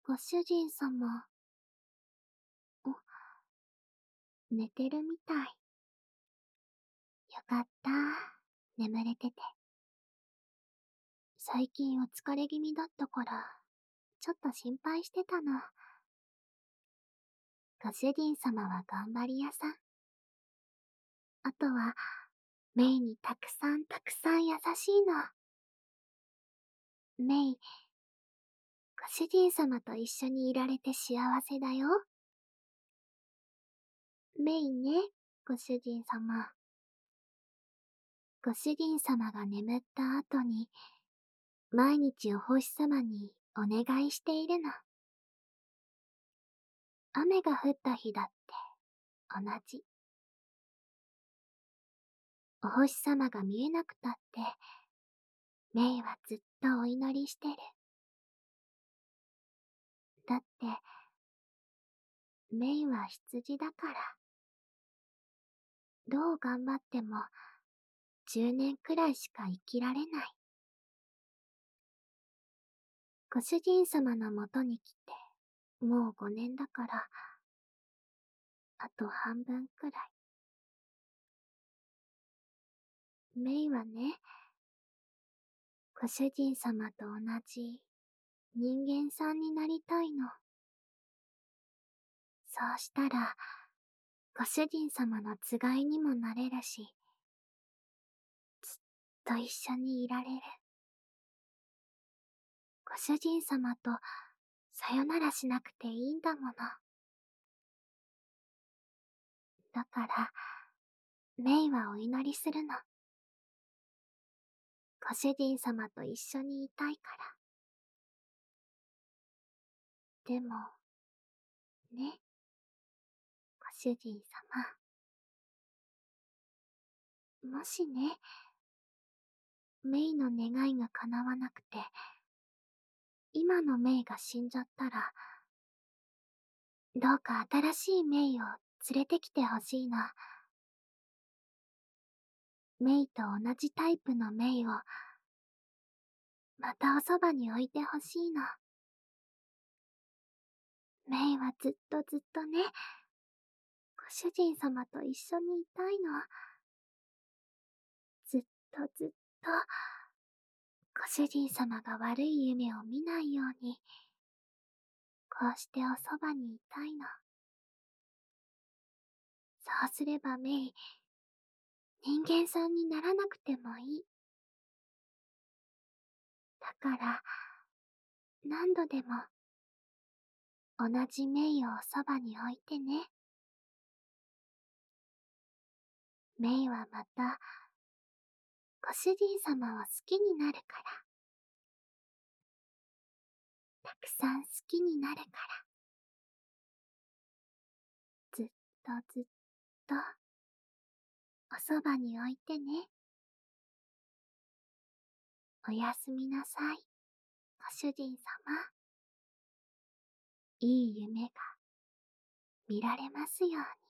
ご主人様。寝てるみたい。よかった。眠れてて。最近お疲れ気味だったから、ちょっと心配してたの。ご主人様は頑張り屋さん。あとは、メイにたくさんたくさん優しいの。メイ、ご主人様と一緒にいられて幸せだよ。メイね、ご主人様。ご主人様が眠った後に、毎日お星様にお願いしているの。雨が降った日だって同じ。お星様が見えなくたって、メイはずっとお祈りしてる。だって、メイは羊だから。どう頑張っても、10年くらいしか生きられない。ご主人様のもとに来て、もう5年だから、あと半分くらい。メイはね、ご主人様と同じ人間さんになりたいの。そうしたら、ご主人様のつがいにもなれるし、ずっと一緒にいられる。ご主人様とさよならしなくていいんだもの。だから、メイはお祈りするの。ご主人様と一緒にいたいから。でも、ね、ご主人様。もしね、メイの願いが叶わなくて、今のメイが死んじゃったら、どうか新しいメイを連れてきてほしいの。メイと同じタイプのメイを、またおそばに置いてほしいの。メイはずっとずっとね、ご主人様と一緒にいたいの。ずっとずっと、ご主人様が悪い夢を見ないように、こうしておそばにいたいの。そうすればメイ、人間さんにならなくてもいい。だから、何度でも、同じメイをおそばに置いてね。メイはまた、ご主人様を好きになるから。たくさん好きになるから。ずっとずっと、おそばに置いてね。おやすみなさい、ご主人様。いい夢が見られますように。